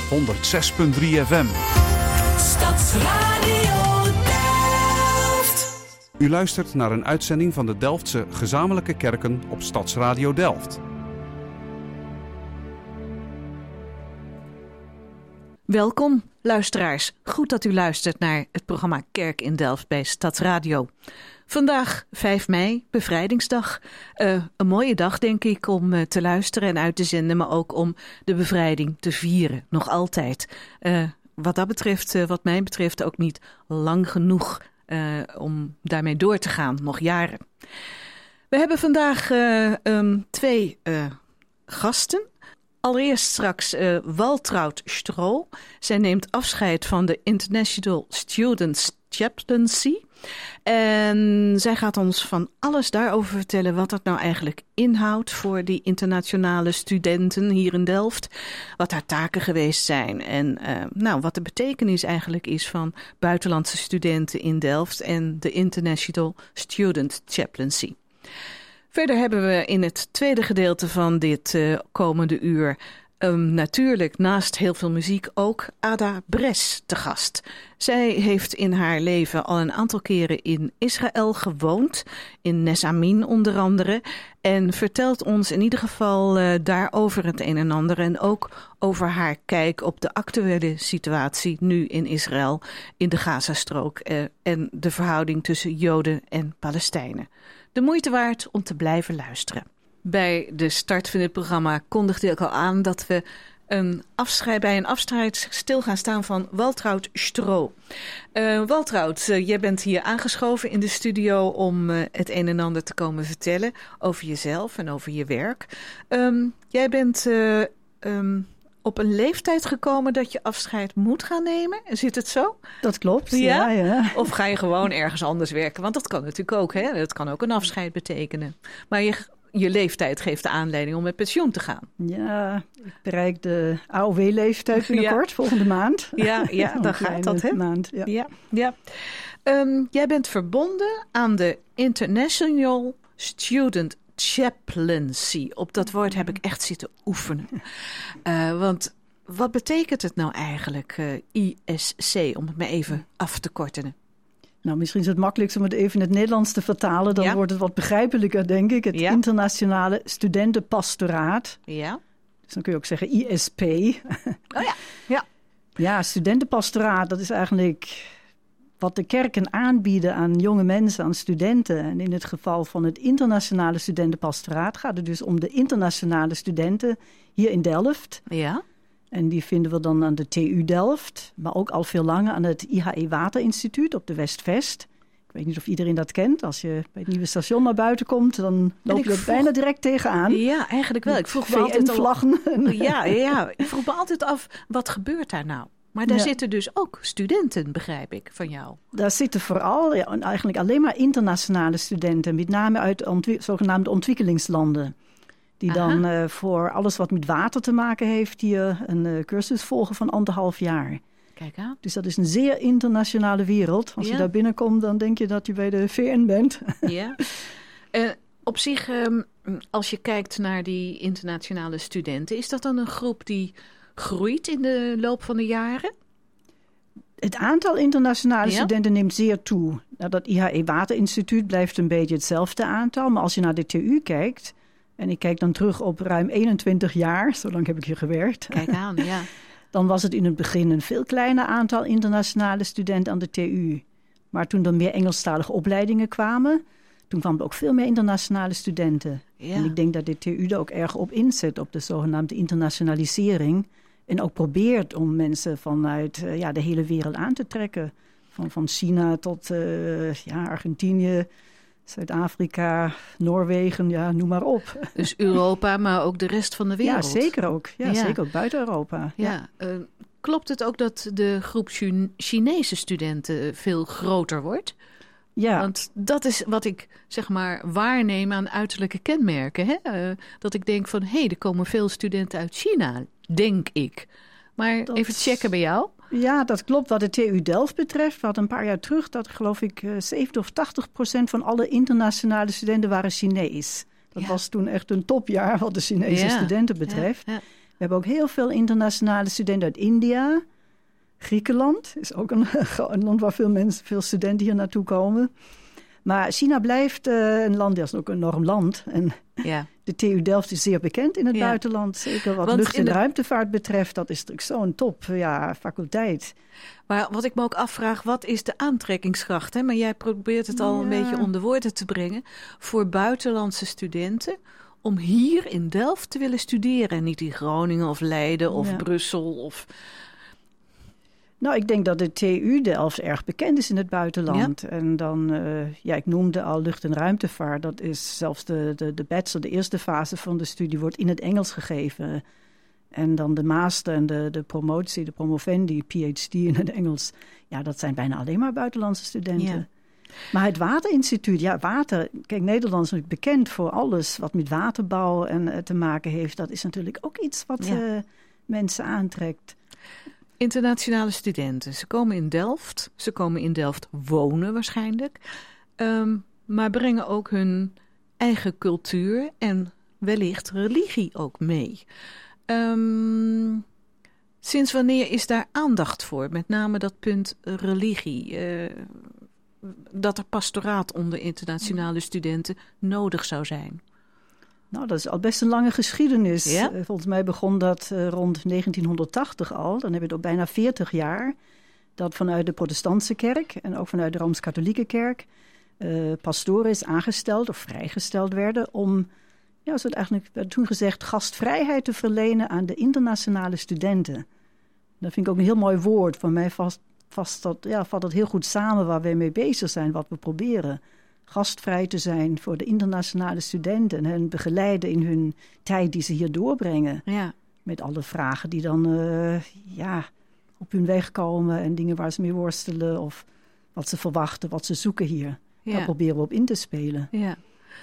106.3 FM. Stadsradio Delft. U luistert naar een uitzending van de Delftse Gezamenlijke Kerken op Stadsradio Delft. Welkom, luisteraars. Goed dat u luistert naar het programma Kerk in Delft bij Stadsradio. Vandaag 5 mei, bevrijdingsdag. Een mooie dag, denk ik, om te luisteren en uit te zenden, maar ook om de bevrijding te vieren. Nog altijd. Wat dat betreft, wat mij betreft, ook niet lang genoeg om daarmee door te gaan. Nog jaren. We hebben vandaag 2 gasten. Allereerst straks Waltraud Stroh. Zij neemt afscheid van de International Students Chaplaincy. En zij gaat ons van alles daarover vertellen wat dat nou eigenlijk inhoudt voor die internationale studenten hier in Delft. Wat haar taken geweest zijn en wat de betekenis eigenlijk is van buitenlandse studenten in Delft en de International Student Chaplaincy. Verder hebben we in het tweede gedeelte van dit komende uur natuurlijk naast heel veel muziek ook Ada Bres te gast. Zij heeft in haar leven al een aantal keren in Israël gewoond, in Nes Amin onder andere, en vertelt ons in ieder geval daarover het een en ander en ook over haar kijk op de actuele situatie nu in Israël, in de Gazastrook en de verhouding tussen Joden en Palestijnen. De moeite waard om te blijven luisteren. Bij de start van dit programma kondigde ik al aan dat we bij een afscheid stil gaan staan van Waltraud Stroh. Waltraud, jij bent hier aangeschoven in de studio om het een en ander te komen vertellen over jezelf en over je werk. Jij bent op een leeftijd gekomen dat je afscheid moet gaan nemen. Zit het zo? Dat klopt, ja. Of ga je gewoon ergens anders werken? Want dat kan natuurlijk ook, hè? Dat kan ook een afscheid betekenen. Maar je leeftijd geeft de aanleiding om met pensioen te gaan. Ja, ik bereik de AOW-leeftijd binnenkort, volgende maand. Ja, dan gaat dat, hè? Maand, ja. Jij bent verbonden aan de International Student Chaplaincy. Op dat woord heb ik echt zitten oefenen. Want wat betekent het nou eigenlijk, ISC, om het maar even af te korten? Nou, misschien is het makkelijkst om het even in het Nederlands te vertalen. Dan wordt het wat begrijpelijker, denk ik. Het Internationale Studentenpastoraat. Ja. Dus dan kun je ook zeggen ISP. Ja. Ja, studentenpastoraat, dat is eigenlijk wat de kerken aanbieden aan jonge mensen, aan studenten. En in het geval van het Internationale Studentenpastoraat gaat het dus om de internationale studenten hier in Delft. Ja. En die vinden we dan aan de TU Delft, maar ook al veel langer aan het IHE Waterinstituut op de Westvest. Ik weet niet of iedereen dat kent. Als je bij het nieuwe station naar buiten komt, dan loop je er bijna direct tegenaan. Ja, eigenlijk wel. Ik vroeg me altijd vlaggen. Ja. Ik vroeg me altijd af, wat gebeurt daar nou? Maar daar zitten dus ook studenten, begrijp ik, van jou. Daar zitten vooral eigenlijk alleen maar internationale studenten, met name uit zogenaamde ontwikkelingslanden. Die dan voor alles wat met water te maken heeft hier een cursus volgen van 1,5 jaar. Kijk aan. Dus dat is een zeer internationale wereld. Als je daar binnenkomt, dan denk je dat je bij de VN bent. Ja. Op zich, als je kijkt naar die internationale studenten, is dat dan een groep die groeit in de loop van de jaren? Het aantal internationale studenten neemt zeer toe. Nou, dat IHE Waterinstituut blijft een beetje hetzelfde aantal. Maar als je naar de TU kijkt, en ik kijk dan terug op ruim 21 jaar, zo lang heb ik hier gewerkt. Kijk aan, ja. Dan was het in het begin een veel kleiner aantal internationale studenten aan de TU. Maar toen er meer Engelstalige opleidingen kwamen, toen kwamen er ook veel meer internationale studenten. Ja. En ik denk dat de TU er ook erg op inzet, op de zogenaamde internationalisering. En ook probeert om mensen vanuit de hele wereld aan te trekken. Van China tot Argentinië, Zuid-Afrika, Noorwegen, noem maar op. Dus Europa, maar ook de rest van de wereld. Ja, zeker ook. Zeker ook buiten Europa. Ja. Klopt het ook dat de groep Chinese studenten veel groter wordt? Ja. Want dat is wat ik zeg maar waarneem aan uiterlijke kenmerken. Hè? Dat ik denk van, er komen veel studenten uit China, denk ik. Maar even checken bij jou. Ja, dat klopt. Wat de TU Delft betreft, we hadden een paar jaar terug dat geloof ik 70 of 80% van alle internationale studenten waren Chinees. Dat was toen echt een topjaar wat de Chinese studenten betreft. Ja. We hebben ook heel veel internationale studenten uit India. Griekenland is ook een land waar veel studenten hier naartoe komen. Maar China blijft een land, dat is ook een enorm land. En de TU Delft is zeer bekend in het buitenland. Zeker wat lucht- en ruimtevaart betreft. Dat is natuurlijk zo'n top faculteit. Maar wat ik me ook afvraag, wat is de aantrekkingskracht? Hè? Maar jij probeert het al een beetje onder woorden te brengen. Voor buitenlandse studenten om hier in Delft te willen studeren. En niet in Groningen of Leiden of Brussel of... Nou, ik denk dat de TU Delft erg bekend is in het buitenland. Ja. En dan, ik noemde al lucht- en ruimtevaart. Dat is zelfs de bachelor, de eerste fase van de studie, wordt in het Engels gegeven. En dan de master en de promotie, de promovendi, PhD in het Engels. Ja, dat zijn bijna alleen maar buitenlandse studenten. Ja. Maar het Waterinstituut, water... Kijk, Nederland is natuurlijk bekend voor alles wat met waterbouw te maken heeft. Dat is natuurlijk ook iets wat mensen aantrekt. Internationale studenten, ze komen in Delft. Ze komen in Delft wonen waarschijnlijk. Maar brengen ook hun eigen cultuur en wellicht religie ook mee. Sinds wanneer is daar aandacht voor? Met name dat punt religie. Dat er pastoraat onder internationale studenten nodig zou zijn. Nou, dat is al best een lange geschiedenis. Ja? Volgens mij begon dat rond 1980 al. Dan heb je het al bijna 40 jaar. Dat vanuit de protestantse kerk en ook vanuit de Rooms-Katholieke kerk... pastoren is aangesteld of vrijgesteld werden om... Ja, zo eigenlijk werd toen gezegd, gastvrijheid te verlenen aan de internationale studenten. Dat vind ik ook een heel mooi woord. Voor mij vat dat heel goed samen waar we mee bezig zijn, wat we proberen. Gastvrij te zijn voor de internationale studenten en hen begeleiden in hun tijd die ze hier doorbrengen. Ja. Met alle vragen die dan op hun weg komen en dingen waar ze mee worstelen of wat ze verwachten, wat ze zoeken hier. Ja. Daar proberen we op in te spelen. Ja,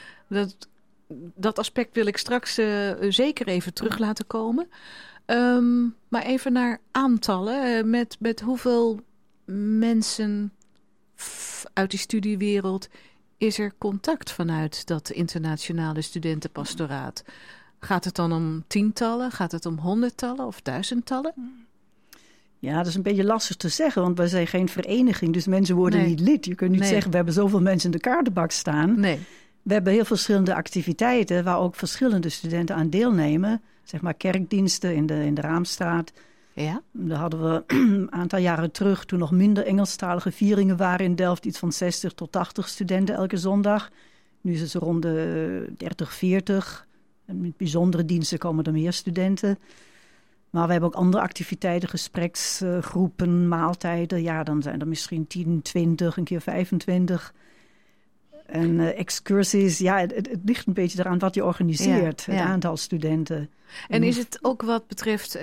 dat aspect wil ik straks zeker even terug laten komen. Maar even naar aantallen. Met hoeveel mensen uit die studiewereld is er contact vanuit dat internationale studentenpastoraat? Gaat het dan om tientallen? Gaat het om honderdtallen of duizendtallen? Ja, dat is een beetje lastig te zeggen, want wij zijn geen vereniging. Dus mensen worden niet lid. Je kunt niet zeggen, we hebben zoveel mensen in de kaartenbak staan. Nee. We hebben heel verschillende activiteiten waar ook verschillende studenten aan deelnemen. Zeg maar kerkdiensten in de Raamstraat. Ja. Daar hadden we een aantal jaren terug, toen nog minder Engelstalige vieringen waren in Delft, iets van 60 tot 80 studenten elke zondag. Nu is het zo rond de 30, 40. En met bijzondere diensten komen er meer studenten. Maar we hebben ook andere activiteiten, gespreksgroepen, maaltijden. Ja, dan zijn er misschien 10, 20, een keer 25. En excursies, het ligt een beetje eraan wat je organiseert, het aantal studenten. En is het ook wat betreft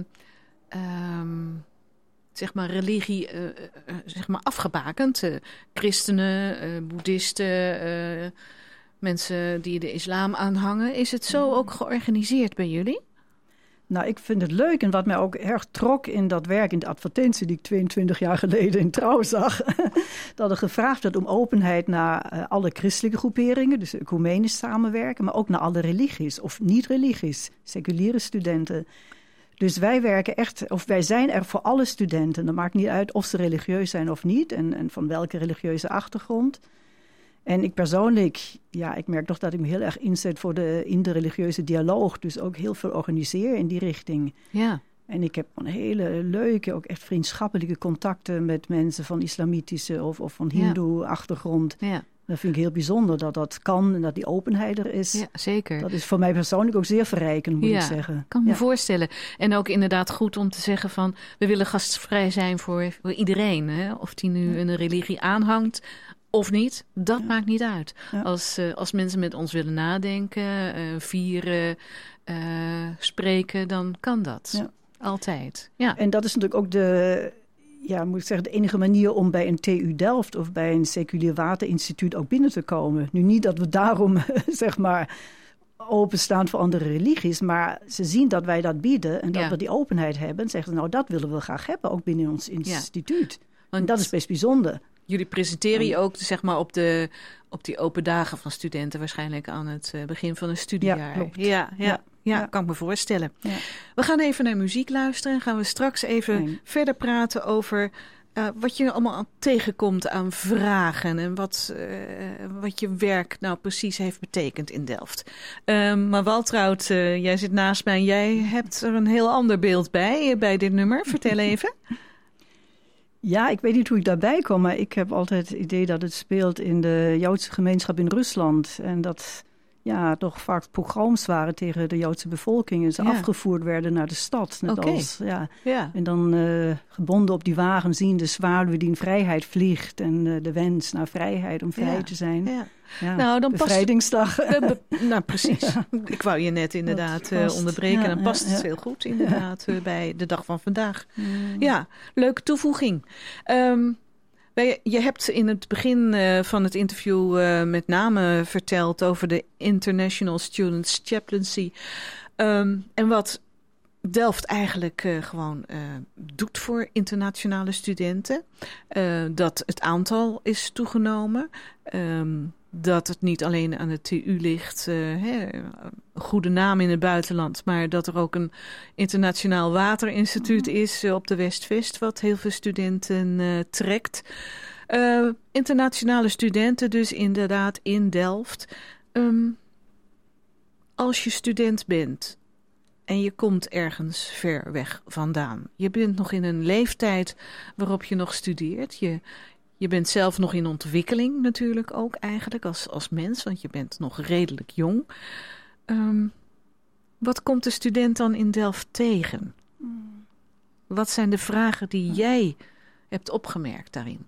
zeg maar religie zeg maar afgebakend? Christenen, boeddhisten, mensen die de islam aanhangen. Is het zo ook georganiseerd bij jullie? Nou, ik vind het leuk en wat mij ook erg trok in dat werk, in de advertentie die ik 22 jaar geleden in Trouw zag, dat er gevraagd werd om openheid naar alle christelijke groeperingen, dus ecumenisch samenwerken, maar ook naar alle religies of niet-religies, seculiere studenten. Dus wij werken echt, of wij zijn er voor alle studenten. Dat maakt niet uit of ze religieus zijn of niet en van welke religieuze achtergrond. En ik persoonlijk, ik merk toch dat ik me heel erg inzet voor de interreligieuze dialoog. Dus ook heel veel organiseer in die richting. Ja. En ik heb een hele leuke, ook echt vriendschappelijke contacten met mensen van islamitische of van hindoe achtergrond. Ja. Dat vind ik heel bijzonder dat dat kan en dat die openheid er is. Ja, zeker. Dat is voor mij persoonlijk ook zeer verrijkend, moet ik zeggen. Kan me voorstellen. En ook inderdaad goed om te zeggen van, we willen gastvrij zijn voor iedereen. Hè? Of die nu een religie aanhangt of niet, dat maakt niet uit. Ja. Als mensen met ons willen nadenken, vieren, spreken, dan kan dat. Ja. Altijd. Ja. En dat is natuurlijk ook de enige manier om bij een TU Delft of bij een seculier waterinstituut ook binnen te komen. Nu niet dat we daarom, openstaan voor andere religies, maar ze zien dat wij dat bieden en dat we die openheid hebben. En zeggen ze, dat willen we graag hebben, ook binnen ons instituut. Want dat is best bijzonder. Jullie presenteren je ook op die open dagen van studenten waarschijnlijk aan het begin van een studiejaar. Ja, klopt. Ja. Ja, kan ik me voorstellen. Ja. We gaan even naar muziek luisteren en gaan we straks even verder praten over wat je allemaal tegenkomt aan vragen en wat je werk nou precies heeft betekend in Delft. Maar Waltraud, jij zit naast mij en jij hebt er een heel ander beeld bij dit nummer. Vertel even. Ja, ik weet niet hoe ik daarbij kom, maar ik heb altijd het idee dat het speelt in de Joodse gemeenschap in Rusland. En dat toch vaak pogroms waren tegen de Joodse bevolking. En ze afgevoerd werden naar de stad. Net als, En dan gebonden op die wagen zien de zwaluw die in vrijheid vliegt. En de wens naar vrijheid om vrij te zijn. Ja. Ja, nou, dan bevrijdingsdag. Nou, precies. Ik wou je net inderdaad onderbreken. Dan past het heel goed inderdaad bij de dag van vandaag. Ja, leuke toevoeging. Je hebt in het begin van het interview met name verteld over de International Students Chaplaincy. En wat Delft eigenlijk gewoon doet voor internationale studenten. Dat het aantal is toegenomen. Dat het niet alleen aan de TU ligt, een goede naam in het buitenland, maar dat er ook een internationaal waterinstituut is op de Westvest, wat heel veel studenten trekt. Internationale studenten dus inderdaad in Delft. Als je student bent en je komt ergens ver weg vandaan, je bent nog in een leeftijd waarop je nog studeert, je bent zelf nog in ontwikkeling natuurlijk ook eigenlijk als mens, want je bent nog redelijk jong. Wat komt de student dan in Delft tegen? Wat zijn de vragen die jij hebt opgemerkt daarin?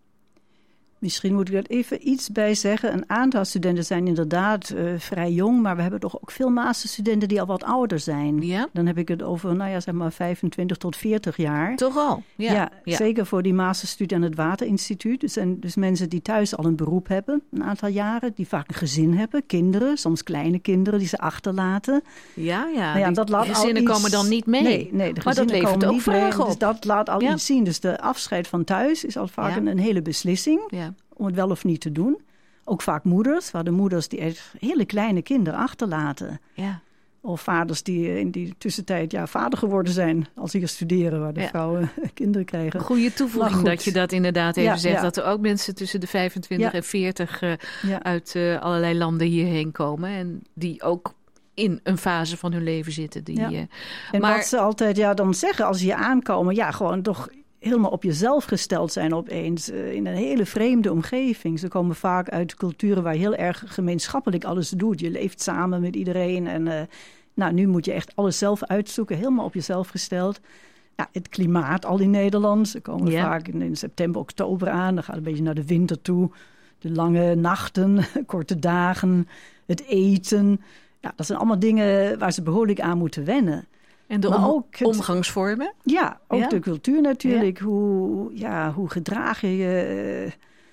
Misschien moet ik er even iets bij zeggen. Een aantal studenten zijn inderdaad vrij jong, maar we hebben toch ook veel masterstudenten die al wat ouder zijn. Ja? Dan heb ik het over, zeg maar 25 tot 40 jaar. Toch al? Ja. Zeker voor die masterstudie aan het Waterinstituut. Dus mensen die thuis al een beroep hebben, een aantal jaren, die vaak een gezin hebben, kinderen, soms kleine kinderen die ze achterlaten. Ja, dat laat die gezinnen komen dan niet mee. Nee, de maar dat levert ook vragen op. Dus dat laat al iets zien. Dus de afscheid van thuis is al vaak een hele beslissing. Ja. Om het wel of niet te doen. Ook vaak moeders. We hadden moeders die echt hele kleine kinderen achterlaten. Ja. Of vaders die in die tussentijd vader geworden zijn. Als ze hier studeren, waar de vrouwen kinderen krijgen. Goeie toevoeging dat je dat inderdaad even zegt. Dat er ook mensen tussen de 25 en 40 uit allerlei landen hierheen komen. En die ook in een fase van hun leven zitten. En wat ze altijd dan zeggen als ze hier aankomen. Gewoon toch helemaal op jezelf gesteld zijn opeens. In een hele vreemde omgeving. Ze komen vaak uit culturen waar heel erg gemeenschappelijk alles doet. Je leeft samen met iedereen. En nu moet je echt alles zelf uitzoeken. Helemaal op jezelf gesteld. Het klimaat al in Nederland. Ze komen vaak in september, oktober aan. Dan gaat het een beetje naar de winter toe. De lange nachten, korte dagen, het eten. Dat zijn allemaal dingen waar ze behoorlijk aan moeten wennen. En de omgangsvormen? Ja, ook de cultuur natuurlijk. Ja. Hoe gedraag je je?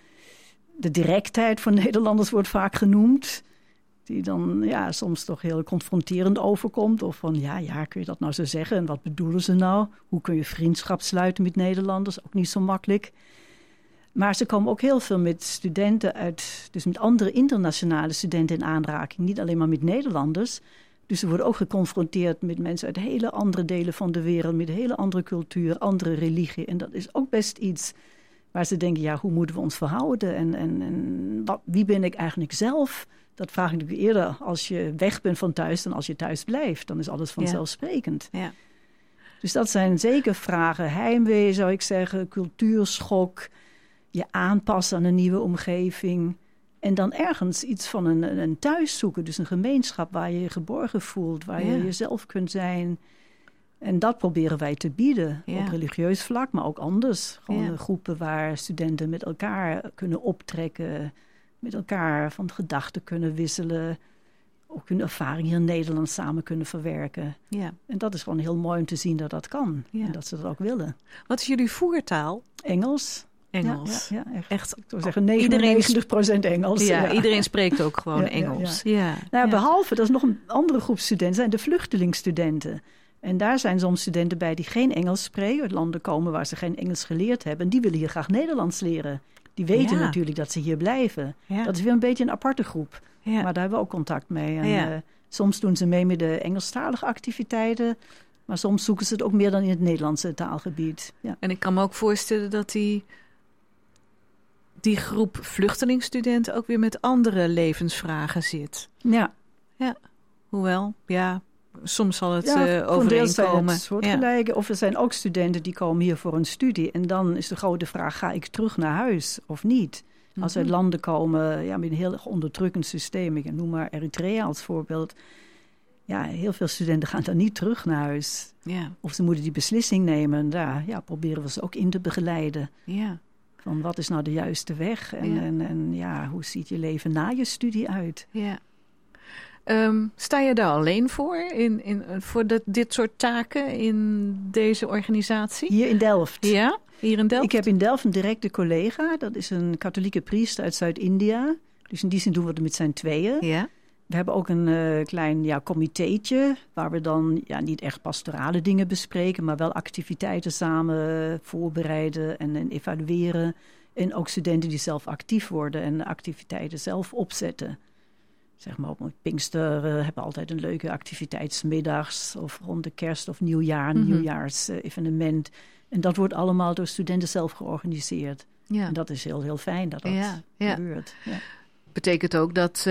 De directheid van Nederlanders wordt vaak genoemd. Die dan soms toch heel confronterend overkomt. Of van, kun je dat nou zo zeggen? En wat bedoelen ze nou? Hoe kun je vriendschap sluiten met Nederlanders? Ook niet zo makkelijk. Maar ze komen ook heel veel met studenten dus met andere internationale studenten in aanraking. Niet alleen maar met Nederlanders. Dus ze worden ook geconfronteerd met mensen uit hele andere delen van de wereld. Met een hele andere cultuur, andere religie. En dat is ook best iets waar ze denken, hoe moeten we ons verhouden? En wie ben ik eigenlijk zelf? Dat vraag ik natuurlijk eerder als je weg bent van thuis dan als je thuis blijft. Dan is alles vanzelfsprekend. Ja. Dus dat zijn zeker vragen. Heimwee zou ik zeggen, cultuurschok, je aanpassen aan een nieuwe omgeving. En dan ergens iets van een thuis zoeken. Dus een gemeenschap waar je je geborgen voelt. Waar je jezelf kunt zijn. En dat proberen wij te bieden. Op religieus vlak, maar ook anders. Gewoon groepen waar studenten met elkaar kunnen optrekken. Met elkaar van gedachten kunnen wisselen. Ook hun ervaring hier in Nederland samen kunnen verwerken. Ja. En dat is gewoon heel mooi om te zien dat dat kan. Ja. En dat ze dat ook willen. Wat is jullie voertaal? Engels. Ja, echt. Ik zou zeggen 99% Engels. Ja, iedereen spreekt ook gewoon Engels. Ja. Behalve, dat is nog een andere groep studenten, zijn de vluchtelingenstudenten. En daar zijn soms studenten bij die geen Engels spreken, uit landen komen waar ze geen Engels geleerd hebben. En die willen hier graag Nederlands leren. Die weten natuurlijk dat ze hier blijven. Ja. Dat is weer een beetje een aparte groep. Ja. Maar daar hebben we ook contact mee. En, Soms doen ze mee met de Engelstalige activiteiten. Maar soms zoeken ze het ook meer dan in het Nederlandse taalgebied. Ja. En ik kan me ook voorstellen dat die groep vluchtelingstudenten ook weer met andere levensvragen zit. Ja. Hoewel, soms zal het voor deel zijn overeenkomen. het soortgelijke. Of er zijn ook studenten die komen hier voor een studie. En dan is de grote vraag, ga ik terug naar huis of niet? Als ze uit landen komen met een heel onderdrukkend systeem. Ik noem maar Eritrea als voorbeeld. Ja, heel veel studenten gaan dan niet terug naar huis. Ja. Of ze moeten die beslissing nemen. Daar proberen we ze ook in te begeleiden. Ja. Van wat is nou de juiste weg? En hoe ziet je leven na je studie uit? Ja. Sta je daar alleen voor? Voor dit soort taken in deze organisatie? Hier in Delft. Ja, hier in Delft. Ik heb in Delft een directe collega. Dat is een katholieke priester uit Zuid-India. Dus in die zin doen we het met z'n tweeën. Ja. We hebben ook een klein comitéetje waar we dan niet echt pastorale dingen bespreken, maar wel activiteiten samen voorbereiden en evalueren. En ook studenten die zelf actief worden en activiteiten zelf opzetten. Zeg maar op Pinkster hebben we altijd een leuke activiteitsmiddags of rond de kerst of nieuwjaar, nieuwjaarsevenement. En dat wordt allemaal door studenten zelf georganiseerd. Ja. En dat is heel, heel fijn dat gebeurt. Ja. Betekent ook dat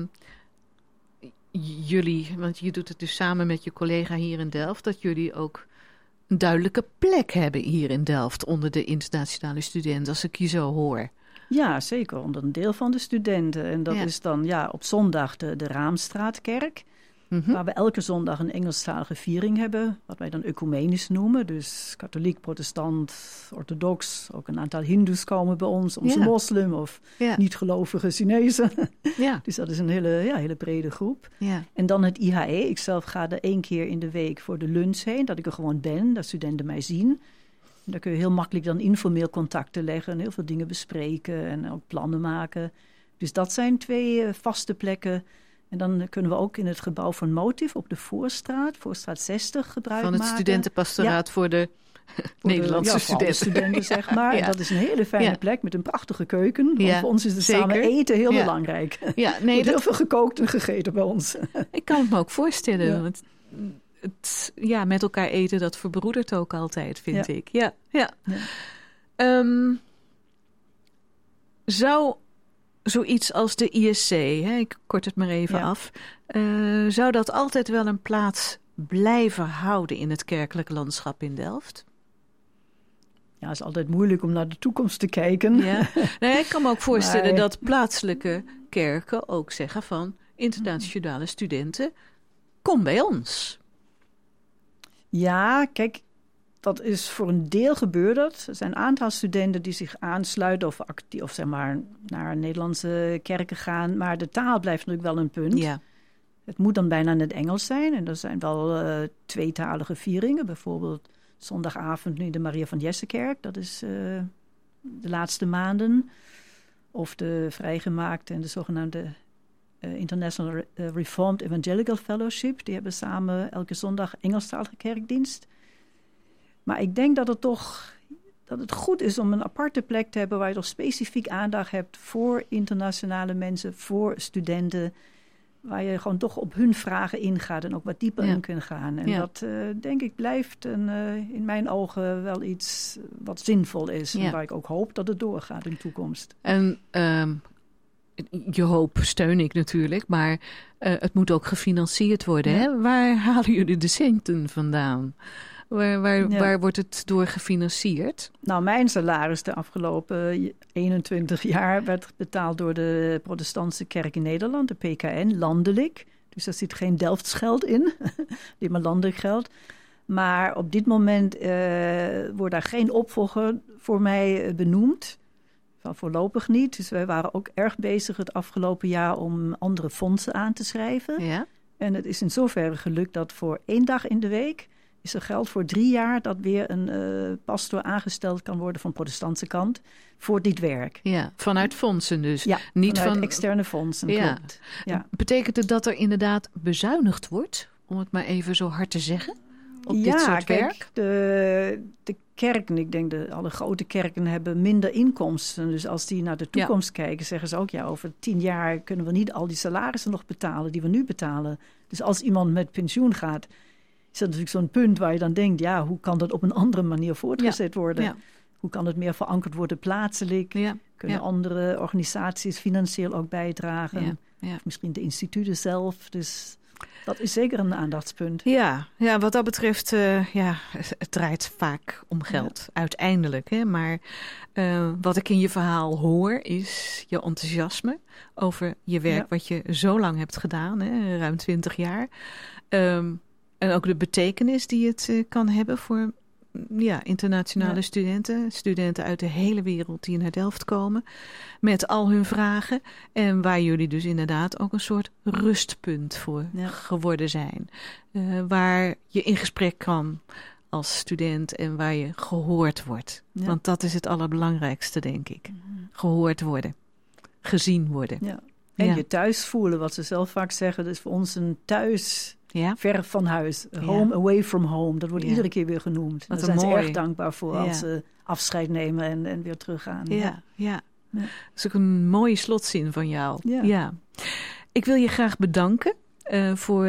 jullie, want je doet het dus samen met je collega hier in Delft, dat jullie ook een duidelijke plek hebben hier in Delft onder de internationale studenten, als ik je zo hoor. Ja, zeker. Onder een deel van de studenten. En dat is dan op zondag de Raamstraatkerk. Waar we elke zondag een Engelstalige viering hebben. Wat wij dan ecumenisch noemen. Dus katholiek, protestant, orthodox. Ook een aantal hindoes komen bij ons. Onze moslim of niet-gelovige Chinezen. Ja. Dus dat is een hele brede groep. Ja. En dan het IHE. Ik zelf ga er 1 keer in de week voor de lunch heen. Dat ik er gewoon ben. Dat studenten mij zien. En daar kun je heel makkelijk dan informeel contacten leggen. En heel veel dingen bespreken. En ook plannen maken. Dus dat zijn 2 vaste plekken. En dan kunnen we ook in het gebouw van Motive op de Voorstraat 60, gebruik maken. Van het studentenpastoraat voor de Nederlandse studenten. Zeg maar. Ja. En dat is een hele fijne plek met een prachtige keuken. Want voor ons is het zeker. Samen eten heel belangrijk. Ja, er wordt heel veel gekookt en gegeten bij ons. Ik kan het me ook voorstellen. Want het met elkaar eten, dat verbroedert ook altijd, vind ik. Ja. Zou zoiets als de ISC, ik kort het maar even af, zou dat altijd wel een plaats blijven houden in het kerkelijk landschap in Delft? Ja, het is altijd moeilijk om naar de toekomst te kijken. Ja. Ik kan me ook voorstellen dat plaatselijke kerken ook zeggen van internationale studenten, kom bij ons. Ja, kijk, dat is voor een deel gebeurd. Er zijn een aantal studenten die zich aansluiten of zeg maar naar Nederlandse kerken gaan. Maar de taal blijft natuurlijk wel een punt. Ja. Het moet dan bijna in het Engels zijn. En er zijn wel 2-talige vieringen. Bijvoorbeeld zondagavond in de Maria van Jessekerk. Dat is de laatste maanden. Of de vrijgemaakte en de zogenaamde International Reformed Evangelical Fellowship. Die hebben samen elke zondag Engelstalige kerkdienst. Maar ik denk dat het goed is om een aparte plek te hebben waar je toch specifiek aandacht hebt voor internationale mensen, voor studenten, waar je gewoon toch op hun vragen ingaat en ook wat dieper in kunt gaan. En dat, denk ik, blijft in mijn ogen wel iets wat zinvol is en waar ik ook hoop dat het doorgaat in de toekomst. En je hoop steun ik natuurlijk, maar het moet ook gefinancierd worden. Hè? Waar halen jullie de centen vandaan? Waar wordt het door gefinancierd? Nou, mijn salaris de afgelopen 21 jaar werd betaald door de Protestantse Kerk in Nederland, de PKN, landelijk. Dus daar zit geen Delfts geld in, dit maar landelijk geld. Maar op dit moment wordt daar geen opvolger voor mij benoemd. Voorlopig niet. Dus wij waren ook erg bezig het afgelopen jaar om andere fondsen aan te schrijven. Ja. En het is in zoverre gelukt dat voor 1 dag in de week is er geld voor 3 jaar dat weer een pastoor aangesteld kan worden van de protestantse kant voor dit werk. Ja, vanuit fondsen dus. Ja, niet vanuit van externe fondsen. Klopt. Ja. Betekent het dat er inderdaad bezuinigd wordt? Om het maar even zo hard te zeggen? op dit soort werk? De kerken, ik denk alle grote kerken hebben minder inkomsten. Dus als die naar de toekomst kijken, zeggen ze ook... over 10 jaar kunnen we niet al die salarissen nog betalen die we nu betalen. Dus als iemand met pensioen gaat, is dat natuurlijk zo'n punt waar je dan denkt... hoe kan dat op een andere manier voortgezet worden? Ja. Hoe kan het meer verankerd worden plaatselijk? Ja. Kunnen andere organisaties financieel ook bijdragen? Ja. Ja. Of misschien de instituten zelf. Dus dat is zeker een aandachtspunt. Ja, wat dat betreft, het draait vaak om geld, uiteindelijk. Hè? Maar wat ik in je verhaal hoor, is je enthousiasme over je werk... wat je zo lang hebt gedaan, hè? Ruim 20 jaar. En ook de betekenis die het kan hebben voor... internationale studenten uit de hele wereld die naar Delft komen met al hun vragen en waar jullie dus inderdaad ook een soort rustpunt voor geworden zijn. Waar je in gesprek kan als student en waar je gehoord wordt. Ja. Want dat is het allerbelangrijkste, denk ik. Gehoord worden, gezien worden. Ja. En je thuis voelen, wat ze zelf vaak zeggen, dat is voor ons een thuis... ver van huis. Home away from home. Dat wordt iedere keer weer genoemd. Daar zijn ze erg dankbaar voor als ze afscheid nemen en weer teruggaan. Ja. Dat is ook een mooie slotzin van jou. Ja. Ik wil je graag bedanken voor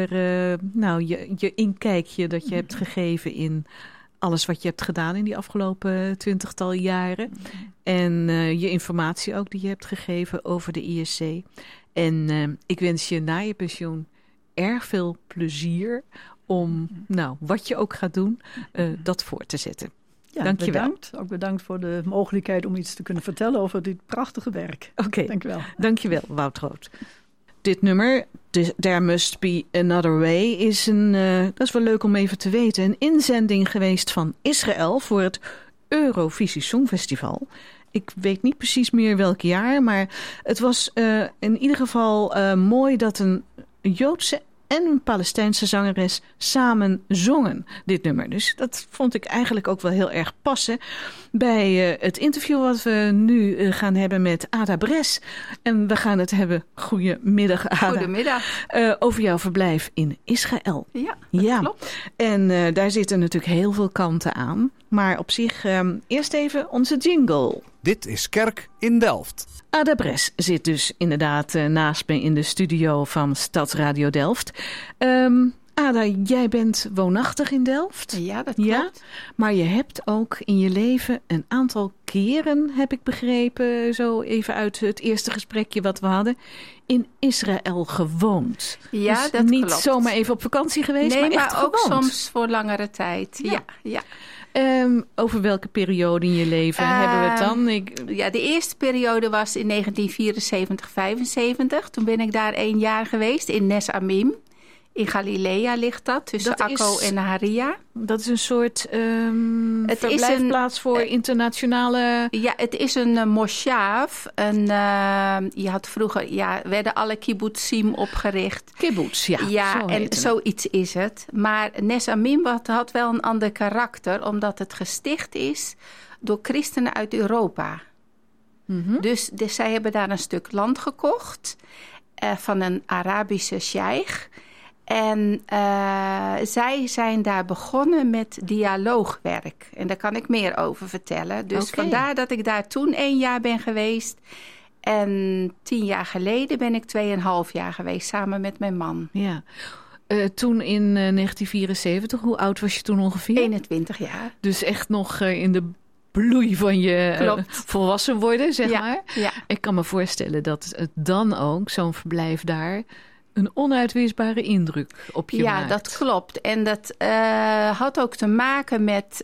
je inkijkje dat je hebt gegeven in alles wat je hebt gedaan in die afgelopen 20-tal jaren. En je informatie ook die je hebt gegeven over de ISC. En ik wens je na je pensioen erg veel plezier om, wat je ook gaat doen, dat voor te zetten. Ja, dank je wel. Ook bedankt voor de mogelijkheid om iets te kunnen vertellen over dit prachtige werk. Oké, dank je wel. Dank je wel, Wout Rood. Dit nummer, There Must Be Another Way, is dat is wel leuk om even te weten, een inzending geweest van Israël voor het Eurovisie Songfestival. Ik weet niet precies meer welk jaar, maar het was in ieder geval mooi dat een Joodse en een Palestijnse zangeres samen zongen, dit nummer. Dus dat vond ik eigenlijk ook wel heel erg passen bij het interview wat we nu gaan hebben met Ada Bres. En we gaan het hebben, goedemiddag Ada. Goedemiddag. Over jouw verblijf in Israël. Ja, klopt. En daar zitten natuurlijk heel veel kanten aan. Maar op zich eerst even onze jingle. Dit is Kerk in Delft. Ada Bres zit dus inderdaad naast me in de studio van Stadsradio Delft. Ada, jij bent woonachtig in Delft. Ja, dat klopt. Ja? Maar je hebt ook in je leven een aantal keren, heb ik begrepen, zo even uit het eerste gesprekje wat we hadden, in Israël gewoond. Ja, dus dat niet klopt. Zomaar even op vakantie geweest, maar echt ook gewoond. soms voor langere tijd. Ja. Over welke periode in je leven hebben we het dan? De eerste periode was in 1974-75. Toen ben ik daar 1 jaar geweest in Nes Amim. In Galilea ligt dat, tussen Akko en Haria. Dat is een soort verblijfplaats voor internationale... Ja, het is een moshav. Je had vroeger, werden alle kibbutzim opgericht. Kibbutz, Ja, en zoiets is het. Maar Nes Amim had wel een ander karakter, omdat het gesticht is door christenen uit Europa. Mm-hmm. Dus zij hebben daar een stuk land gekocht van een Arabische sheikh. En zij zijn daar begonnen met dialoogwerk. En daar kan ik meer over vertellen. Dus vandaar dat ik daar toen 1 jaar ben geweest. En 10 jaar geleden ben ik 2,5 jaar geweest samen met mijn man. Ja. Toen in 1974, hoe oud was je toen ongeveer? 21 jaar. Dus echt nog in de bloei van je volwassen worden, zeg maar. Ja. Ik kan me voorstellen dat het dan ook, zo'n verblijf daar, een onuitwisbare indruk op je maakt. Ja, dat klopt. En dat had ook te maken met...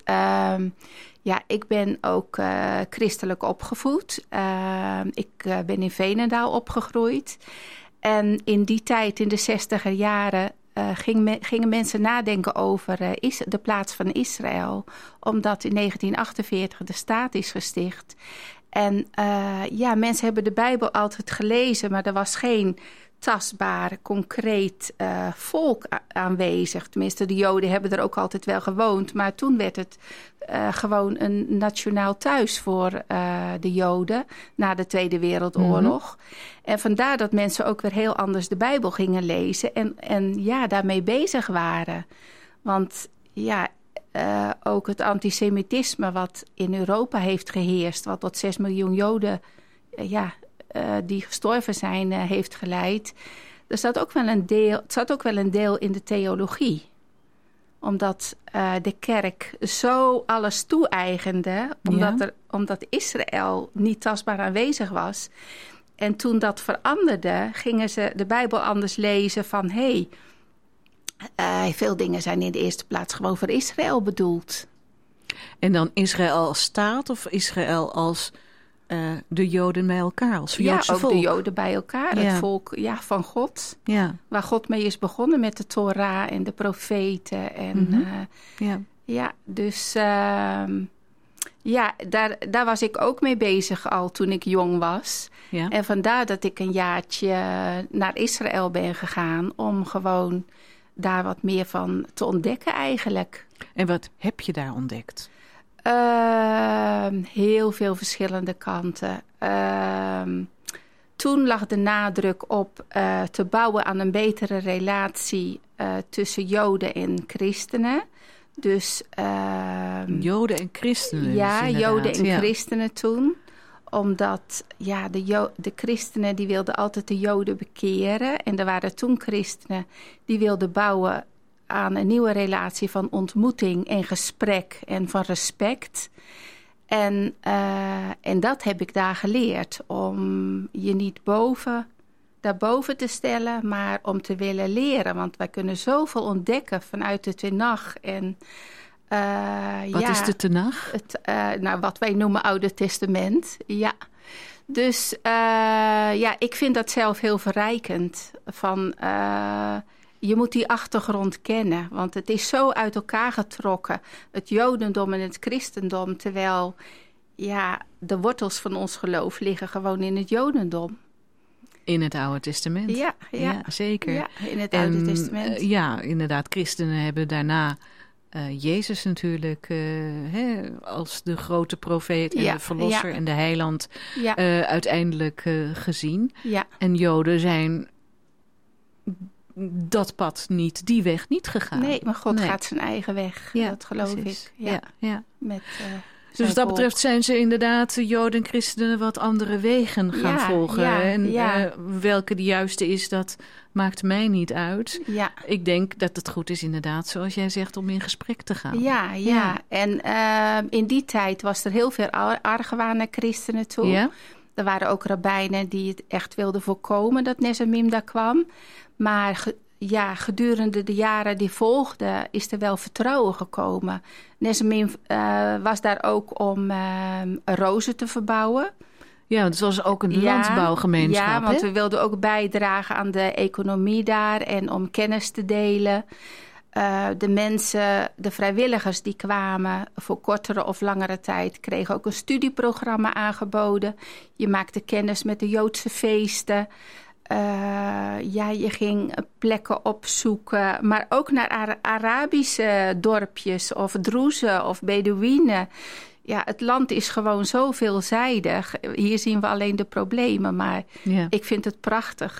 ik ben ook christelijk opgevoed. Ik ben in Veenendaal opgegroeid. En in die tijd, in de 60er jaren... gingen mensen nadenken over de plaats van Israël. Omdat in 1948 de staat is gesticht. En mensen hebben de Bijbel altijd gelezen, maar er was geen tastbaar, concreet volk aanwezig. Tenminste, de Joden hebben er ook altijd wel gewoond. Maar toen werd het gewoon een nationaal thuis voor de Joden na de Tweede Wereldoorlog. Mm-hmm. En vandaar dat mensen ook weer heel anders de Bijbel gingen lezen en daarmee bezig waren. Want ook het antisemitisme wat in Europa heeft geheerst, wat tot 6 miljoen Joden die gestorven zijn heeft geleid. Het zat ook wel een deel in de theologie. Omdat de kerk zo alles toe-eigende, omdat Israël niet tastbaar aanwezig was. En toen dat veranderde, gingen ze de Bijbel anders lezen van veel dingen zijn in de eerste plaats gewoon voor Israël bedoeld. En dan Israël als staat of Israël als de Joden bij elkaar, als Joodse volk? Ja, ook de Joden bij elkaar, het volk van God. Ja. Waar God mee is begonnen met de Torah en de profeten. En, dus daar was ik ook mee bezig al toen ik jong was. Ja. En vandaar dat ik een jaartje naar Israël ben gegaan om gewoon daar wat meer van te ontdekken eigenlijk. En wat heb je daar ontdekt? Heel veel verschillende kanten. Toen lag de nadruk op te bouwen aan een betere relatie tussen Joden en christenen. Dus, Joden en christenen? Ja, dus Joden en christenen toen. Omdat de christenen die wilden altijd de Joden bekeren. En er waren toen christenen die wilden bouwen aan een nieuwe relatie van ontmoeting en gesprek en van respect. En dat heb ik daar geleerd. Om je niet daarboven te stellen, maar om te willen leren. Want wij kunnen zoveel ontdekken vanuit de Tenach. Wat is de Tenach? Wat wij noemen Oude Testament. Ja. Dus ik vind dat zelf heel verrijkend. Je moet die achtergrond kennen, want het is zo uit elkaar getrokken. Het Jodendom en het christendom, terwijl de wortels van ons geloof liggen gewoon in het Jodendom. In het Oude Testament? Ja, zeker. Ja, in het Oude Testament. Inderdaad, christenen hebben daarna Jezus natuurlijk als de grote profeet en de verlosser en de heiland uiteindelijk gezien. Ja. En Joden zijn dat pad niet, die weg niet gegaan. Nee, maar God gaat zijn eigen weg. Ja, dat geloof ik. Ja. Met, dus wat dat betreft zijn ze inderdaad, Joden en christenen, wat andere wegen gaan volgen. Welke de juiste is, dat maakt mij niet uit. Ja. Ik denk dat het goed is inderdaad, zoals jij zegt, om in gesprek te gaan. Ja. En in die tijd was er heel veel argwaan naar christenen toe. Ja. Er waren ook rabbijnen die het echt wilden voorkomen dat Nezamim daar kwam. Maar gedurende de jaren die volgden is er wel vertrouwen gekomen. Nezamim was daar ook om rozen te verbouwen. Ja, het was ook een landbouwgemeenschap. Ja, want we wilden ook bijdragen aan de economie daar en om kennis te delen. De mensen, de vrijwilligers die kwamen voor kortere of langere tijd, kregen ook een studieprogramma aangeboden. Je maakte kennis met de Joodse feesten. Je ging plekken opzoeken, maar ook naar Arabische dorpjes of Druzen of Bedouinen. Ja, het land is gewoon zo veelzijdig. Hier zien we alleen de problemen, maar ik vind het prachtig.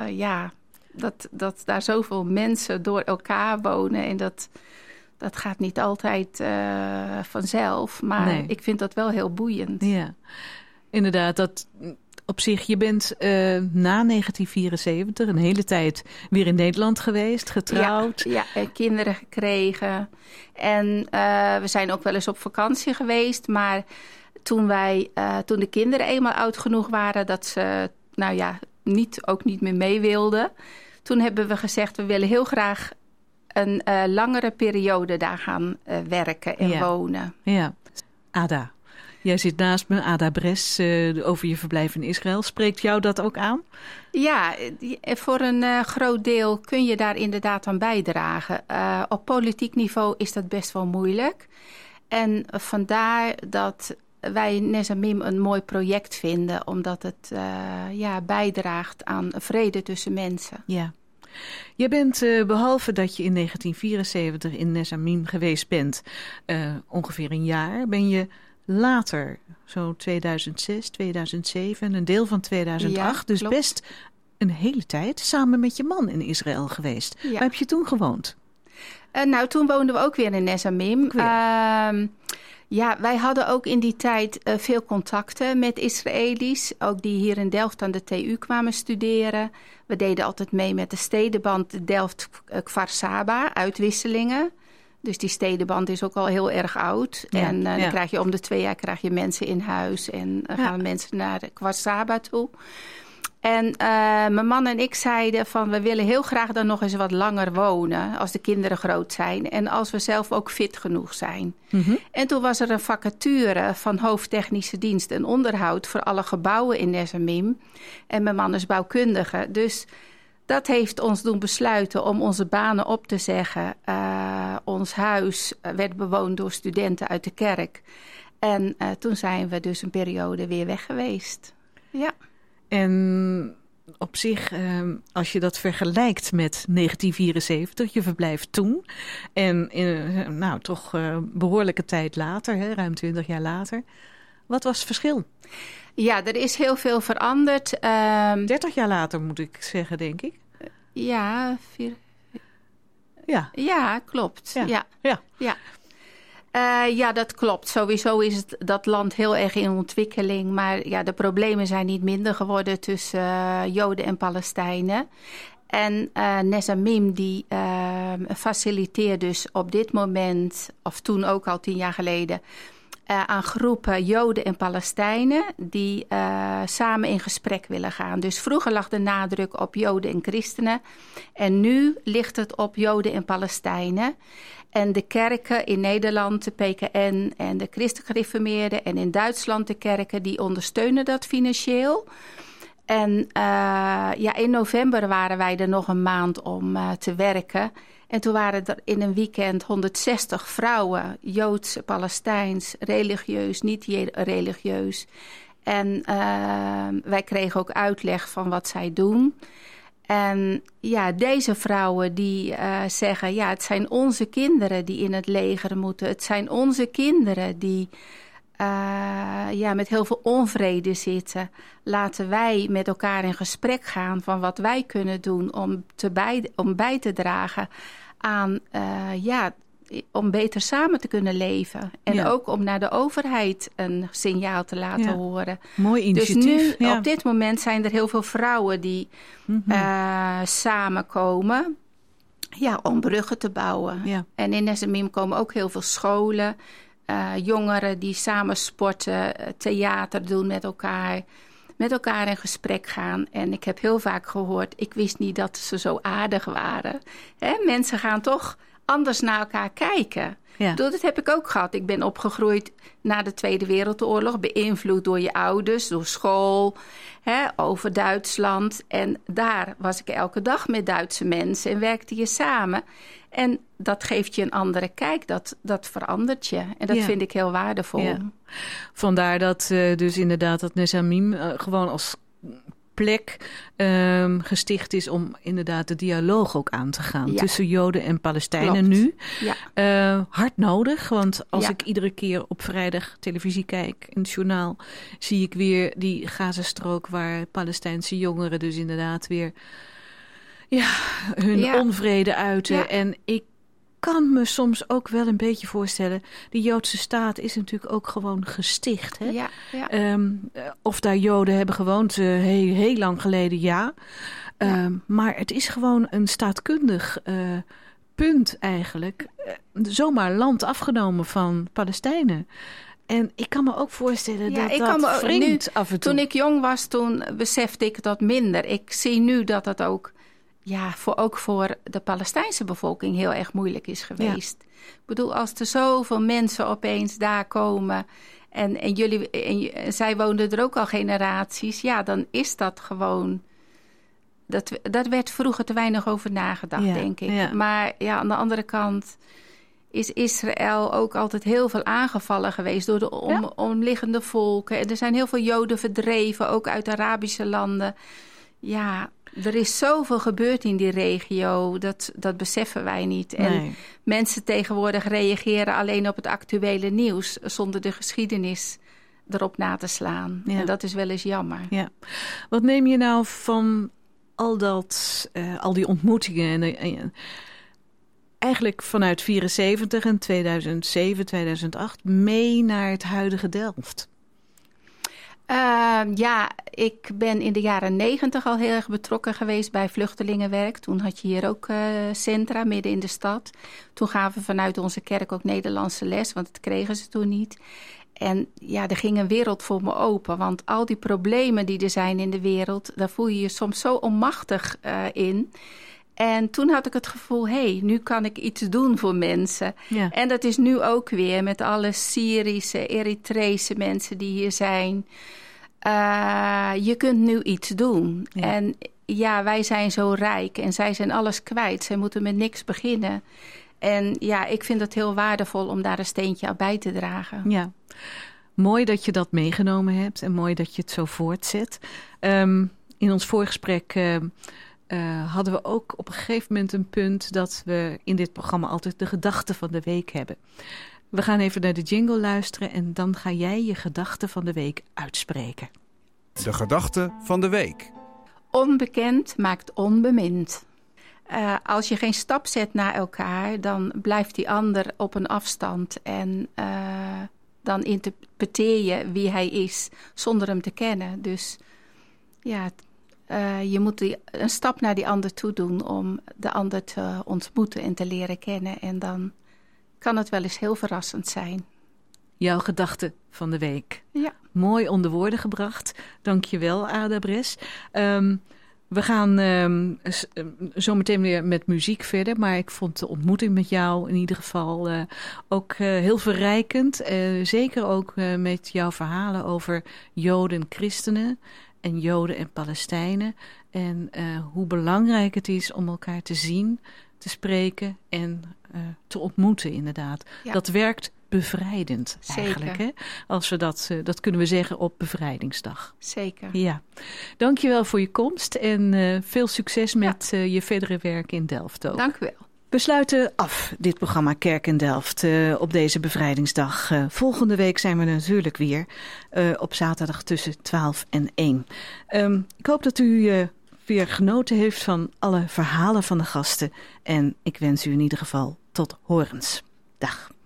Dat daar zoveel mensen door elkaar wonen. En dat gaat niet altijd vanzelf, maar ik vind dat wel heel boeiend. Ja, inderdaad, dat op zich, je bent na 1974 een hele tijd weer in Nederland geweest, getrouwd. Ja, en kinderen gekregen. En we zijn ook wel eens op vakantie geweest. Maar toen de kinderen eenmaal oud genoeg waren dat ze ook niet meer mee wilden, toen hebben we gezegd, we willen heel graag een langere periode daar gaan werken en wonen. Ja, Ada. Jij zit naast me, Ada Bres, over je verblijf in Israël. Spreekt jou dat ook aan? Ja, voor een groot deel kun je daar inderdaad aan bijdragen. Op politiek niveau is dat best wel moeilijk. En vandaar dat wij Nezamim een mooi project vinden, omdat het bijdraagt aan vrede tussen mensen. Ja. Je bent, behalve dat je in 1974 in Nezamim geweest bent, ongeveer een jaar, ben je later, zo 2006, 2007 en een deel van 2008, dus klopt. Best een hele tijd samen met je man in Israël geweest. Ja. Waar heb je toen gewoond? Toen woonden we ook weer in Nezamim. Wij hadden ook in die tijd veel contacten met Israëli's. Ook die hier in Delft aan de TU kwamen studeren. We deden altijd mee met de stedenband Delft-Kfar Saba, uitwisselingen. Dus die stedenband is ook al heel erg oud. Ja, en dan krijg je om de 2 jaar krijg je mensen in huis. En dan gaan mensen naar Kfar Saba toe. En mijn man en ik zeiden van we willen heel graag dan nog eens wat langer wonen als de kinderen groot zijn. En als we zelf ook fit genoeg zijn. Mm-hmm. En toen was er een vacature van hoofdtechnische dienst en onderhoud voor alle gebouwen in Nezamim. En mijn man is bouwkundige. Dus dat heeft ons doen besluiten om onze banen op te zeggen. Ons huis werd bewoond door studenten uit de kerk. En toen zijn we dus een periode weer weg geweest. Ja. En op zich, als je dat vergelijkt met 1974, je verblijf toen. En toch behoorlijke tijd later, hè, ruim 20 jaar later. Wat was het verschil? Ja, er is heel veel veranderd. 30 jaar later moet ik zeggen, denk ik. Ja, 4... Ja, klopt. Ja. Ja, dat klopt. Sowieso is dat land heel erg in ontwikkeling. Maar ja, de problemen zijn niet minder geworden tussen Joden en Palestijnen. En Nezamim die faciliteert dus op dit moment, of toen ook al 10 jaar geleden, aan groepen Joden en Palestijnen die samen in gesprek willen gaan. Dus vroeger lag de nadruk op Joden en christenen. En nu ligt het op Joden en Palestijnen. En de kerken in Nederland, de PKN en de christelijk gereformeerden en in Duitsland de kerken, die ondersteunen dat financieel. En in november waren wij er nog een maand om te werken. En toen waren er in een weekend 160 vrouwen, Joods, Palestijns, religieus, niet religieus. En wij kregen ook uitleg van wat zij doen. En ja, deze vrouwen die zeggen, ja, het zijn onze kinderen die in het leger moeten. Het zijn onze kinderen die met heel veel onvrede zitten. Laten wij met elkaar in gesprek gaan van wat wij kunnen doen om bij te dragen aan om beter samen te kunnen leven. En ook om naar de overheid een signaal te laten horen. Mooi initiatief. Dus nu, op dit moment zijn er heel veel vrouwen die samenkomen om bruggen te bouwen. Ja. En in Nezamim komen ook heel veel scholen. Jongeren die samen sporten, theater doen met elkaar in gesprek gaan. En ik heb heel vaak gehoord, ik wist niet dat ze zo aardig waren. Mensen gaan toch anders naar elkaar kijken. Ja. Dat heb ik ook gehad. Ik ben opgegroeid na de Tweede Wereldoorlog, beïnvloed door je ouders, door school, over Duitsland. En daar was ik elke dag met Duitse mensen en werkte je samen. En dat geeft je een andere kijk, dat verandert je. En dat vind ik heel waardevol. Ja. Vandaar dat dus inderdaad dat Nezamim gewoon als plek gesticht is om inderdaad de dialoog ook aan te gaan tussen Joden en Palestijnen. Klopt. Nu. Ja. Hard nodig, want als ik iedere keer op vrijdag televisie kijk in het journaal, zie ik weer die Gazastrook waar Palestijnse jongeren dus inderdaad weer hun onvrede uiten. Ja. En ik kan me soms ook wel een beetje voorstellen, de Joodse staat is natuurlijk ook gewoon gesticht. Hè? Ja, ja. Of daar Joden hebben gewoond, heel lang geleden, maar het is gewoon een staatkundig punt eigenlijk. Zomaar land afgenomen van Palestijnen. En ik kan me ook voorstellen dat wringt af en toe. Toen ik jong was, toen besefte ik dat minder. Ik zie nu dat het ook ook voor de Palestijnse bevolking heel erg moeilijk is geweest. Ja. Ik bedoel, als er zoveel mensen opeens daar komen en zij woonden er ook al generaties, dan is dat gewoon. Dat werd vroeger te weinig over nagedacht, denk ik. Ja. Maar aan de andere kant is Israël ook altijd heel veel aangevallen geweest door de omliggende volken. En er zijn heel veel Joden verdreven, ook uit Arabische landen. Ja, er is zoveel gebeurd in die regio, dat beseffen wij niet. En mensen tegenwoordig reageren alleen op het actuele nieuws, zonder de geschiedenis erop na te slaan. Ja. En dat is wel eens jammer. Ja. Wat neem je nou van al die ontmoetingen? eigenlijk vanuit 74 en 2007, 2008 mee naar het huidige Delft. Ik ben in de jaren 90 al heel erg betrokken geweest bij vluchtelingenwerk. Toen had je hier ook centra midden in de stad. Toen gaven we vanuit onze kerk ook Nederlandse les, want dat kregen ze toen niet. En ja, er ging een wereld voor me open. Want al die problemen die er zijn in de wereld, daar voel je je soms zo onmachtig in. En toen had ik het gevoel, nu kan ik iets doen voor mensen. Ja. En dat is nu ook weer met alle Syrische, Eritrese mensen die hier zijn. Je kunt nu iets doen. Ja. En ja, wij zijn zo rijk en zij zijn alles kwijt. Zij moeten met niks beginnen. En ja, ik vind het heel waardevol om daar een steentje aan bij te dragen. Ja, mooi dat je dat meegenomen hebt en mooi dat je het zo voortzet. In ons voorgesprek hadden we ook op een gegeven moment een punt dat we in dit programma altijd de gedachte van de week hebben. We gaan even naar de jingle luisteren en dan ga jij je gedachte van de week uitspreken. De gedachte van de week. Onbekend maakt onbemind. Als je geen stap zet naar elkaar, dan blijft die ander op een afstand. En dan interpreteer je wie hij is zonder hem te kennen. Dus ja, je moet een stap naar die ander toe doen om de ander te ontmoeten en te leren kennen. En dan kan het wel eens heel verrassend zijn. Jouw gedachte van de week. Ja. Mooi onder woorden gebracht. Dank je wel, Ada Bres. We gaan zo meteen weer met muziek verder. Maar ik vond de ontmoeting met jou in ieder geval ook heel verrijkend. Zeker ook met jouw verhalen over Joden en christenen. En Joden en Palestijnen. En hoe belangrijk het is om elkaar te zien, te spreken en te ontmoeten inderdaad. Ja. Dat werkt bevrijdend eigenlijk. Hè? Als we dat kunnen we zeggen op Bevrijdingsdag. Zeker. Ja. Dankjewel voor je komst en veel succes met je verdere werk in Delft ook. Dank u wel. We sluiten af dit programma Kerk in Delft op deze Bevrijdingsdag. Volgende week zijn we natuurlijk weer op zaterdag tussen 12 en 1. Ik hoop dat u weer genoten heeft van alle verhalen van de gasten. En ik wens u in ieder geval tot horens. Dag.